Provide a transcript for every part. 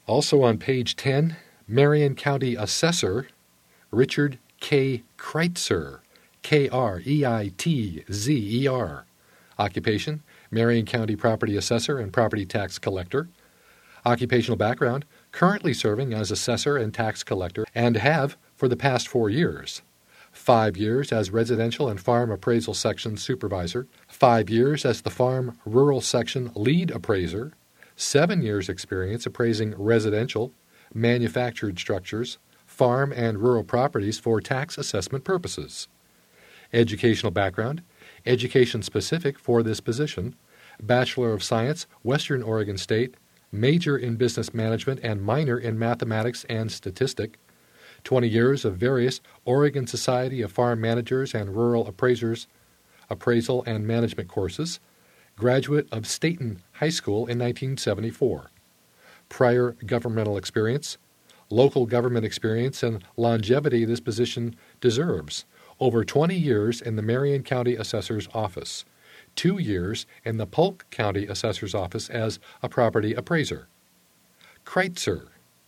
Also on page 10, Marion County Assessor Richard K. Kreitzer, Kreitzer. Occupation, Marion County Property Assessor and Property Tax Collector. Occupational background, currently serving as Assessor and Tax Collector and have for the past 4 years. 5 years as Residential and Farm Appraisal Section Supervisor, 5 years as the Farm Rural Section Lead Appraiser, 7 years experience appraising residential, manufactured structures, farm and rural properties for tax assessment purposes. Educational background, education specific for this position, Bachelor of Science, Western Oregon State, major in business management and minor in mathematics and statistics, 20 years of various Oregon Society of Farm Managers and Rural Appraisers appraisal and management courses, graduate of Staten High School in 1974. Prior governmental experience, local government experience, and longevity this position deserves. Over 20 years in the Marion County Assessor's Office, 2 years in the Polk County Assessor's Office as a property appraiser. Kreitzer.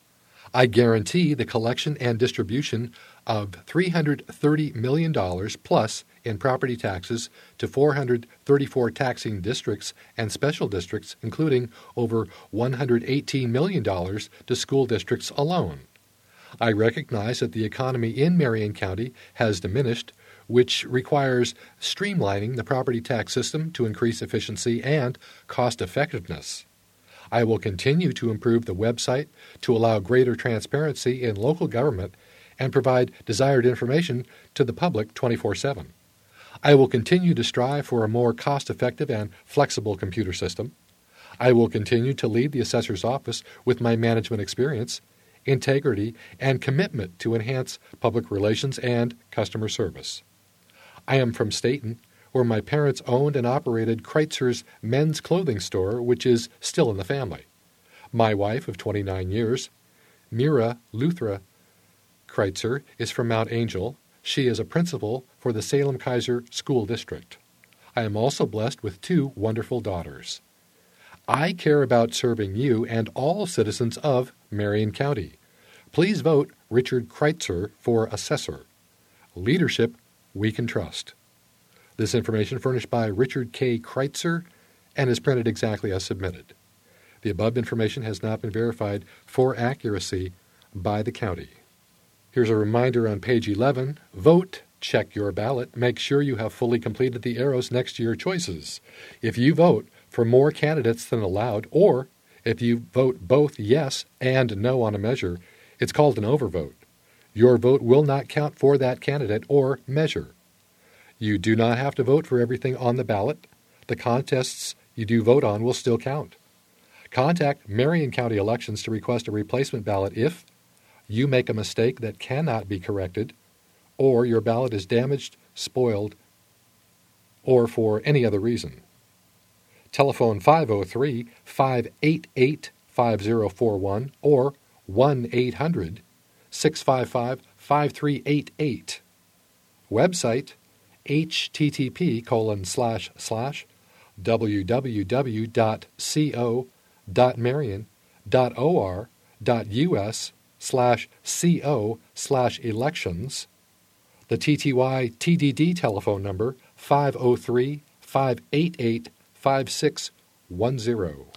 I guarantee the collection and distribution of $330 million plus in property taxes to 434 taxing districts and special districts, including over $118 million to school districts alone. I recognize that the economy in Marion County has diminished, which requires streamlining the property tax system to increase efficiency and cost effectiveness. I will continue to improve the website to allow greater transparency in local government and provide desired information to the public 24/7. I will continue to strive for a more cost-effective and flexible computer system. I will continue to lead the assessor's office with my management experience, integrity, and commitment to enhance public relations and customer service. I am from Staten, where my parents owned and operated Kreitzer's men's clothing store, which is still in the family. My wife of 29 years, Mira Luthra Kreitzer, is from Mount Angel. She is a principal for the Salem-Keizer School District. I am also blessed with 2 wonderful daughters. I care about serving you and all citizens of Marion County. Please vote Richard Kreitzer for Assessor. Leadership we can trust. This information furnished by Richard K. Kreitzer and is printed exactly as submitted. The above information has not been verified for accuracy by the county. Here's a reminder on page 11. Vote. Check your ballot. Make sure you have fully completed the arrows next to your choices. If you vote for more candidates than allowed, or if you vote both yes and no on a measure, it's called an overvote. Your vote will not count for that candidate or measure. You do not have to vote for everything on the ballot. The contests you do vote on will still count. Contact Marion County Elections to request a replacement ballot if you make a mistake that cannot be corrected, or your ballot is damaged, spoiled, or for any other reason. Telephone 503-588-5041 or 1-800-655-5388. Website http://www.co.marion.or.us/co/elections. The TTY TDD telephone number 503-588-5610.